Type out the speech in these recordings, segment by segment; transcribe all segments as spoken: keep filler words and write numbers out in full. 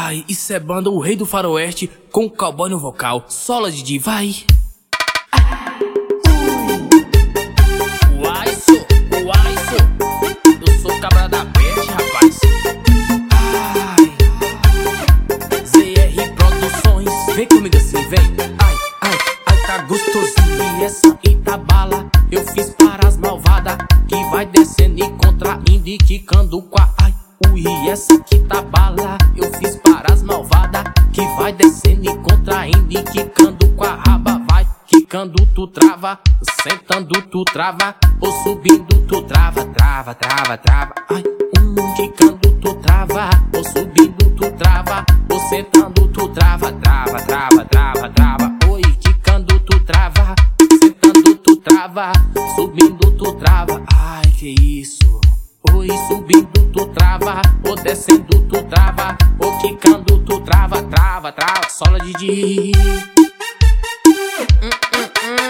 Ai, isso é banda O Rei do Faroeste com o cowboy no vocal. Sola, Didi, vai. Uai, sou, uai, sou. Eu sou cabra da peste, rapaz. Ai, Z R Produções. Vem comigo assim, vem. Ai, ai, ai, tá gostosinho. E essa Itabala eu fiz para as malvadas que vai descendo e contraindo e quicando com a ai. Ui, essa aqui tá bala, eu fiz para as malvadas que vai descendo e contraindo e quicando com a raba. Vai quicando, tu trava, sentando, tu trava, ou subindo, tu trava, trava, trava, trava. Ai, um quicando, tu trava, ou subindo, tu trava, ou sentando, tu trava, trava, trava, trava, trava. Oi, quicando, tu trava, sentando, tu trava, subindo, tu trava. Ai, que isso? Oi, subindo tu trava, ou descendo tu trava, ou quicando tu trava, trava, trava. Sola, Didi. Hum, hum,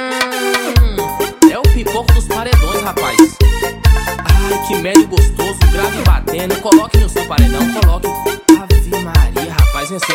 hum. É o pipoco dos paredões, rapaz. Ai, que médio gostoso, grave batendo. Coloque no seu paredão, coloque. Ave Maria, rapaz, vem assim,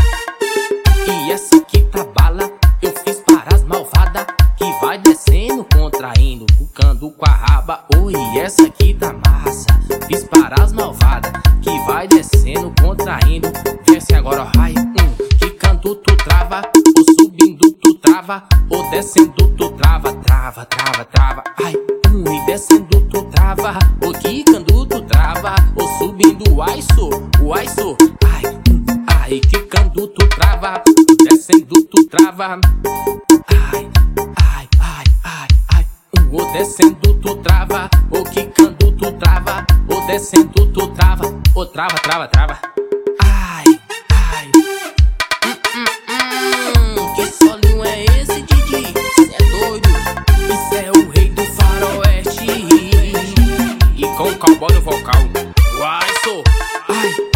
ó. E essa aqui tá bala, eu fiz para as malvadas que vai descendo, contraindo, cucando com a raba. Oi, essa aqui tá massa, fiz para as malvadas que vai descendo, contraindo. Vem assim agora, ó. Ai, um, quicando tu trava, ou subindo tu trava, ou descendo tu trava, trava, trava, trava. Ai, um, e descendo tu trava, ou quicando tu trava, ou subindo, ai, sou, ai, sou. Ai, um, ai, quicando tu trava, descendo tu trava. Ai, ai, ai, ai, ai. Um, ou descendo tu trava, ou quicando tu trava, ou descendo tu trava, ou trava, trava, trava. Ai, ai. Hum, hum, hum. Que solinho é esse, Didi? Cê é doido? Isso é o Rei do Faroeste e com o cowboy no vocal. Uai, sou. Ai.